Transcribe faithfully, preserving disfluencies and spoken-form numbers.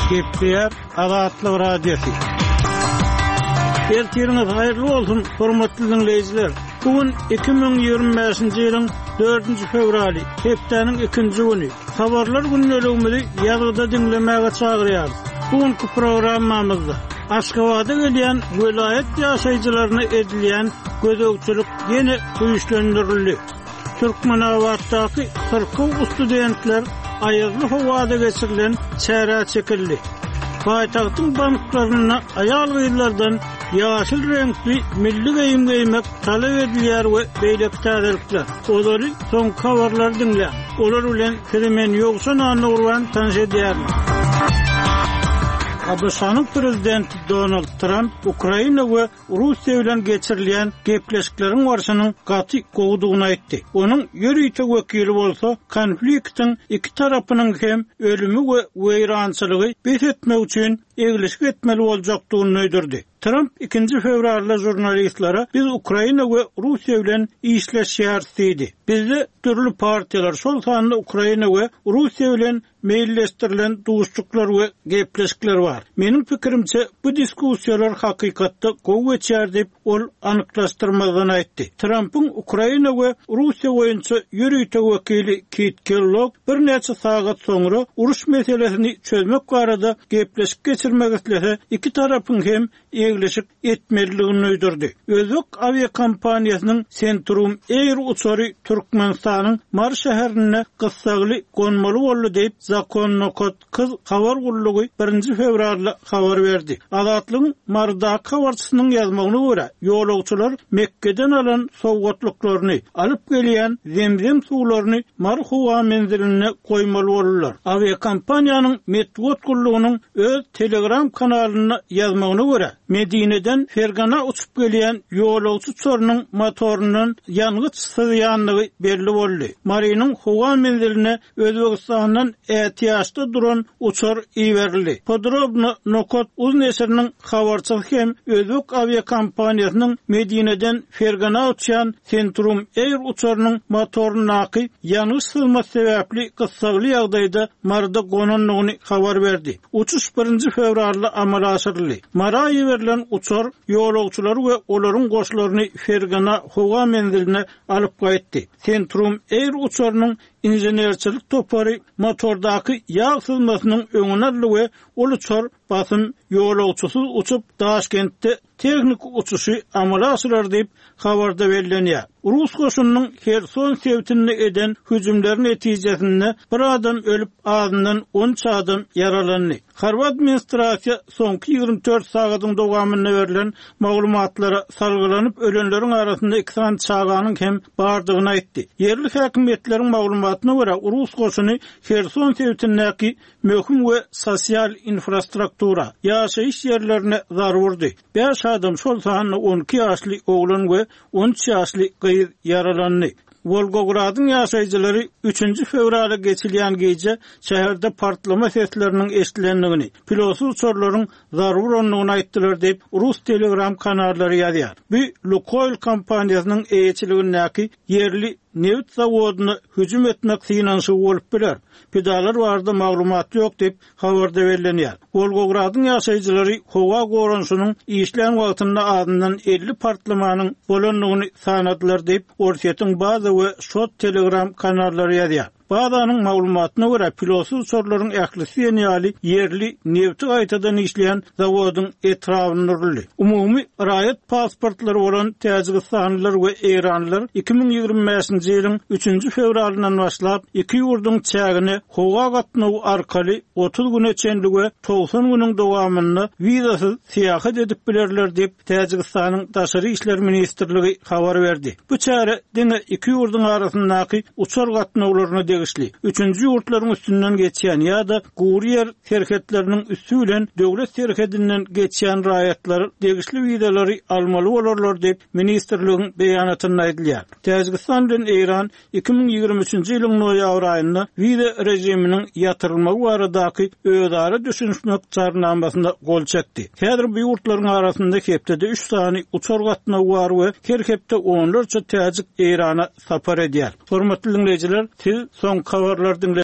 Gepler Azatlyk Radiosu. Ertiriniz hayırlı olsun, hormatly dinleyijiler. Bugün iki bin ýygrimi beşinji ýylyň dördünji fevraly, hepdeniň ikinji güni. Habarlar günnelegimizi ýazgyda dinlemäge çagyrýarys. Bugünkü programmamyzda Aşgabatda gelýän vilayet ýaşaýjylaryna edilýän gözegçilik ýene güýçlendirildi. Türkmenabatdaky kırk studentler aýyrly howada geçirilen çäre çekildi. Paýtagtyň banklaryna aýal gyýlardan ýaşyl reňkli milli geýim geýmek talap edilýär we beýleki täzelikler. Olary soň habarlar dinle. Olar bilen Kirimen ýoksa nany urwan tanış edýär. Abşanyň prezidenti Donald Trump Ukraina we Russiýa bilen geçirilýän gepleşikleriň barşynyň gaty gowdugyny aýtdy. Onuň ýürüýte wekili bolsa, konfliktiň iki tarapynyň hem ölümi we weýrançylygy bet etmek üçin egleşik etmeli boljakdygyny öýdürdi. Trump ikinji fevralda jurnalistlara biz Ukraina we Russiýa bilen işleşýär diýdi. Bizde türlü partiýalar şol sanda Ukraina we Russiýa bilen meýilleşdirilen duşçuklar we gepleşikler bar. Meniň pikirimçe bu diskussiýalar hakykatda gowy geçýär diýip ol anyklaşdyrmadan aýtdy. Trumpyň Ukraina we Russiýa boýunça ýürüýte wekili Keith Kellogg bir neçe sagat soňra uruş meselesini çözmek barada gepleşik geçirmek islese iki tarapyň hem egleşik etmeliligini öýdürdi. Özbek aviakompaniýasynyň Centrum Air uçary Türkmenistanyň Mar şäherine gyssagly gonmaly boldy diýip Zakonnokot kız habar gullugy birinji fevralda habar berdi. Azatlygyň Marda habarçysynyň ýazmagyna görä, ýolagçylar Mekkeden alan sowgatlyklaryny alyp gelýän zemzem suwlaryny Mar Huwa menziline goýmaly boldylar. Aviakompaniýanyň Medwot gullugynyň öz Telegram kanalyna ýazmagyna görä, Medineden Fergana uçup gelýän ýolagçy uçarynyň motorundan ýangyç sızýanlygy belli boldy. Marynyň Huwa menziline Özbegistandan ätiýaşda duran uçar iýerildi. Podrobno Nokot uz nesiriniň habarçylygy hem Özbek aviakompaniýasynyň Medineden Fergana uçan Centrum Air uçarynyň motorunaky ýangyç sızma sebäpli gyssagly ýagdaýda Marda gonanlygyny habar berdi. Uçuş birinji fevralda amala aşyryldy. Mara ýeberilen uçar ýolagçylary we olaryň goşlaryny Fergana Huwa menziline alyp gaýtdy. Centrum Air uçarynyň injenerçilik topary motordaky ýağ sızmasynyň öňüne aldy we ol uçar basym ýolagçysyz uçup Daşkentde teknik uçuşy amala aşyrar diýip habarda berilýär. Rus goşunynyň Kherson sewtini eden hüjümlerin netijesinde bir adam ölüp ağzından on adam yaralandy. Harward administrasiýa soňky ýygrimi dört sagatyň dowamyna berilen maglumatlara salgylanyp ölenleriň arasynda iki san çaganyň hem bardygyny aýtdy. Yerli häkimetleriň maglumatyna görä Rus goşuny Kherson sewtinäki möhüm we sosial infrastruktura ýaşaýyş ýerlerine zarar berdi. beş adam şol sahanda on iki ýaşly oglan we on üç ýaşly gyýyr yaralandy. Volgogradyň ýaşaýjylary üçünji fevralda geçilýän gece şäherde partlama sesleriniň eşitilendigini, pilotsuz uçarlaryň zarar berýändigini aýtdylar diýip Rus Telegram kanallary ýazýar. Bu Lukoil kompaniýasynyň eýçiligindäki yerli neft zawodyna hüjüm etmek synanşy bolup biler. Pedalar barda maglumat ýok diýip habarda berilýär. Volgogradyň ýaşaýjylary howa goranşynyň işlän wagtynda adından elli partlamanyň bolanlygyny sanadylar diýip Orsiýetiň baza we şot Telegram kanallary ýazýar. Bazanyň maglumatyna görä pilotsuz uçarlaryň ählisi ýaly yerli nefti gaýtadan işleýän zawodyň etrawyny nurly. Umumy raýat pasportlary bolan Täjikistanlylar we Eýranlylar iki bin ýygrimi beşinji ýylyň üçünji fevralyndan başlap iki ýurdun çägini howa gatnawy arkaly otuz güne çenlige togsan güniň dowamyny wizasyz seýahat edip bilerler diýip Täjikistanyň daşary işler ministrligi habar berdi. Bu çäre diňe iki ýurdun arasyndaky uçar gatnawlaryny degişli. Üçüncü ýurtlaryň üstünden geçýän ýa-da guriýer şerketleriniň üstü bilen döwlet şerketinden geçýän raýatlar degişli widelary almaly bolarlar diýip ministrligiň beýanatynda aýdylýar. Täjikistan bilen Eýran iki bin ýygrimi üçinji ýylyň noýabr aýynda wide rejiminiň ýatyrylmagy baradaky özara düşünmek çarnamasynda gol çekdi. Häzir bu ýurtlaryň arasynda hepde üç sany uçar gatnawy bar we her hepde onlarça täjik Eýrana sapar edýär. Hormatly dinleýijiler, siz son habarlardan